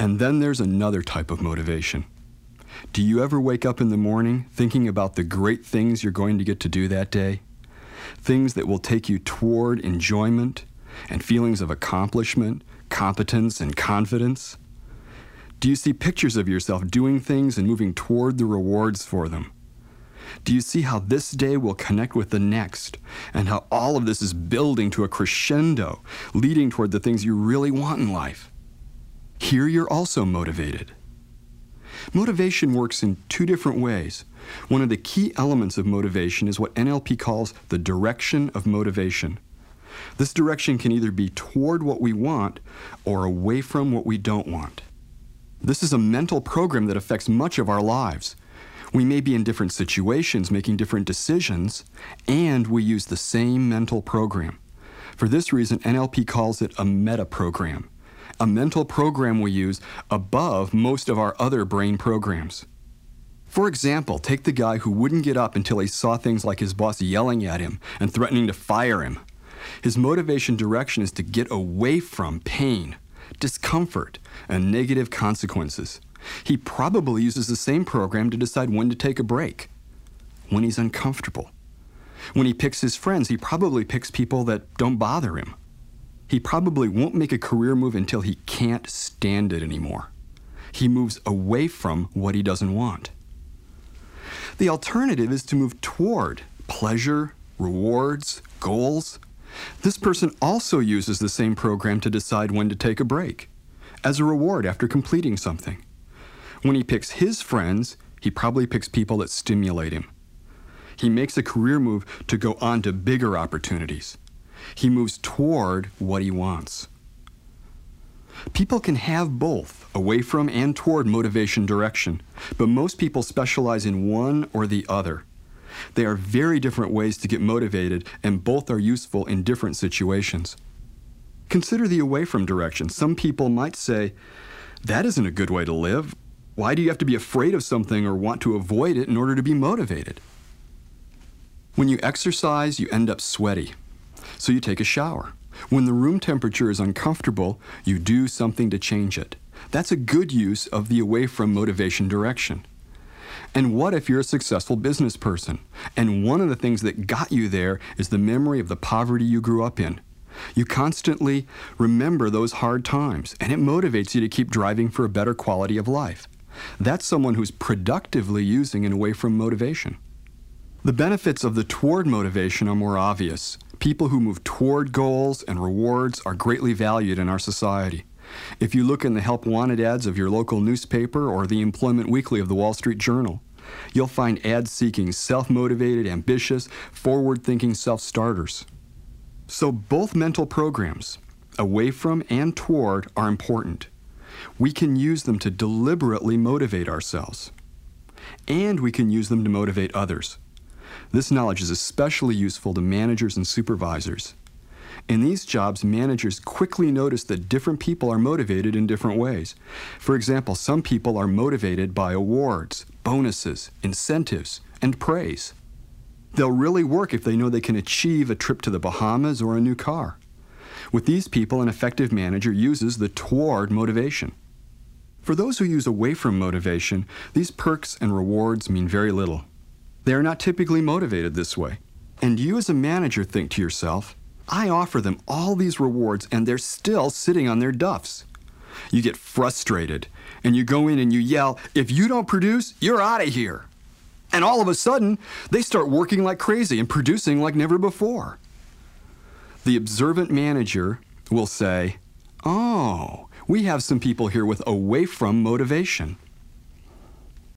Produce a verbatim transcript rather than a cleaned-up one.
And then there's another type of motivation. Do you ever wake up in the morning thinking about the great things you're going to get to do that day? Things that will take you toward enjoyment and feelings of accomplishment, competence, and confidence? Do you see pictures of yourself doing things and moving toward the rewards for them? Do you see how this day will connect with the next, and how all of this is building to a crescendo, leading toward the things you really want in life? Here you're also motivated. Motivation works in two different ways. One of the key elements of motivation is what N L P calls the direction of motivation. This direction can either be toward what we want or away from what we don't want. This is a mental program that affects much of our lives. We may be in different situations, making different decisions, and we use the same mental program. For this reason, N L P calls it a meta program, a mental program we use above most of our other brain programs. For example, take the guy who wouldn't get up until he saw things like his boss yelling at him and threatening to fire him. His motivation direction is to get away from pain, discomfort, and negative consequences. He probably uses the same program to decide when to take a break, when he's uncomfortable. When he picks his friends, he probably picks people that don't bother him. He probably won't make a career move until he can't stand it anymore. He moves away from what he doesn't want. The alternative is to move toward pleasure, rewards, goals. This person also uses the same program to decide when to take a break, as a reward after completing something. When he picks his friends, he probably picks people that stimulate him. He makes a career move to go on to bigger opportunities. He moves toward what he wants. People can have both, away from and toward motivation direction, but most people specialize in one or the other. They are very different ways to get motivated, and both are useful in different situations. Consider the away from direction. Some people might say, that isn't a good way to live. Why do you have to be afraid of something or want to avoid it in order to be motivated? When you exercise, you end up sweaty, so you take a shower. When the room temperature is uncomfortable, you do something to change it. That's a good use of the away from motivation direction. And what if you're a successful business person, and one of the things that got you there is the memory of the poverty you grew up in? You constantly remember those hard times, and it motivates you to keep driving for a better quality of life. That's someone who's productively using an away from motivation. The benefits of the toward motivation are more obvious. People who move toward goals and rewards are greatly valued in our society. If you look in the help wanted ads of your local newspaper or the Employment Weekly of the Wall Street Journal, you'll find ads seeking self-motivated, ambitious, forward-thinking self-starters. So both mental programs, away from and toward, are important. We can use them to deliberately motivate ourselves. And we can use them to motivate others. This knowledge is especially useful to managers and supervisors. In these jobs, managers quickly notice that different people are motivated in different ways. For example, some people are motivated by awards, bonuses, incentives, and praise. They'll really work if they know they can achieve a trip to the Bahamas or a new car. With these people, an effective manager uses the toward motivation. For those who use away from motivation, these perks and rewards mean very little. They are not typically motivated this way. And you as a manager think to yourself, I offer them all these rewards and they're still sitting on their duffs. You get frustrated and you go in and you yell, if you don't produce, you're out of here. And all of a sudden, they start working like crazy and producing like never before. The observant manager will say, oh, we have some people here with away from motivation.